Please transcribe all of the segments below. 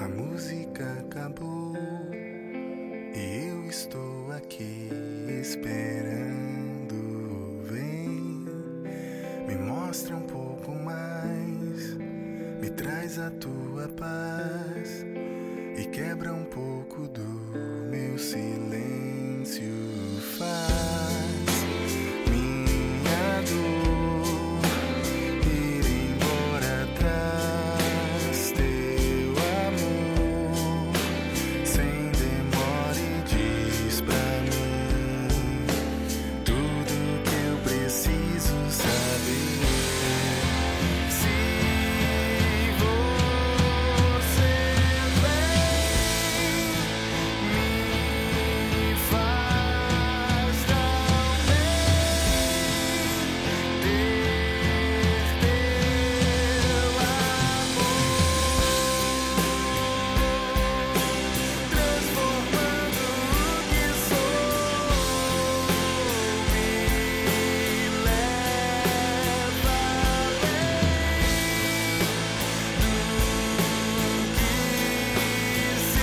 A música acabou e eu estou aqui esperando. Vem, me mostra um pouco mais, me traz a tua paz e quebra um pouco do meu silêncio. Faz minha dor ir embora atrás, teu amor sem demora e diz pra mim tudo que eu preciso saber. Se você vem, me faz tão bem ter teu amor, transformando o que sou, me leva além do que se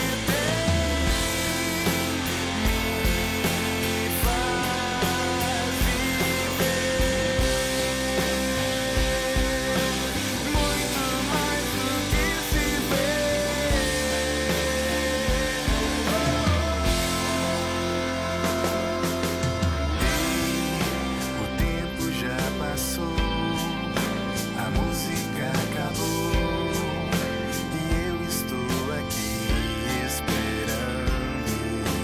tem, me faz viver muito mais do que se vê. O tempo já passou, a música acabou e eu estou aqui esperando.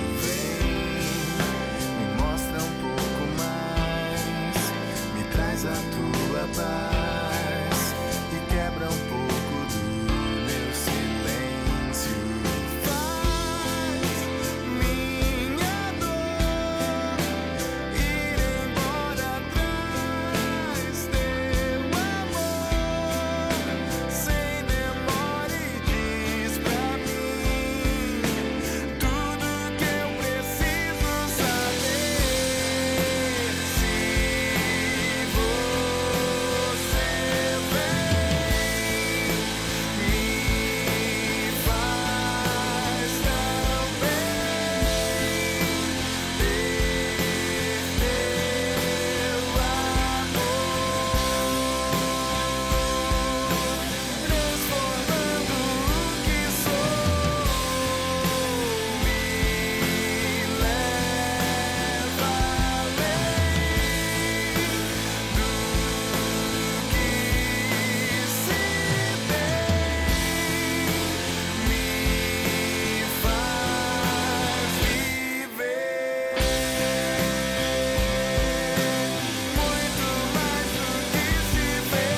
Vem, me mostra um pouco mais, me traz a tua paz e quebra um pouco do meu silêncio. Faz minha dor ir embora atrás, teu amor sem demora e diz pra mim tudo que eu preciso saber. Se você vem, me faz tão bem ter teu amor, transformando o que sou, me leva além do que se tem, me faz viver muito mais do que se vê.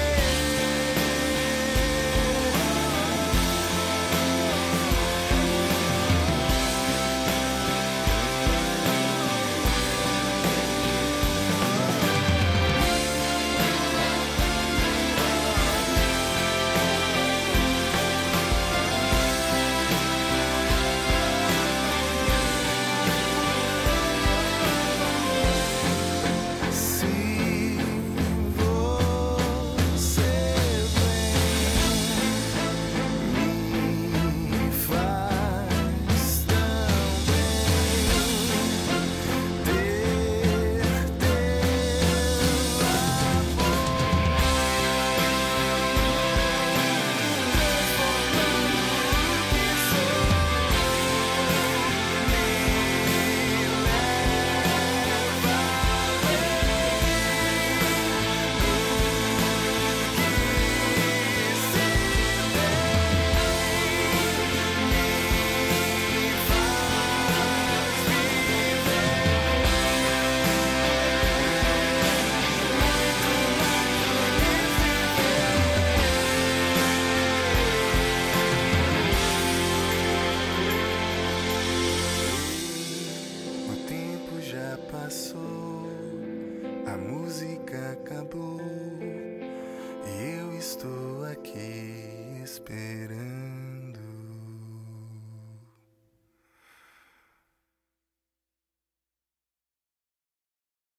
Se você vem, me faz tão bem ter teu amor, transformando o que sou, me leva O tempo já passou, a música acabou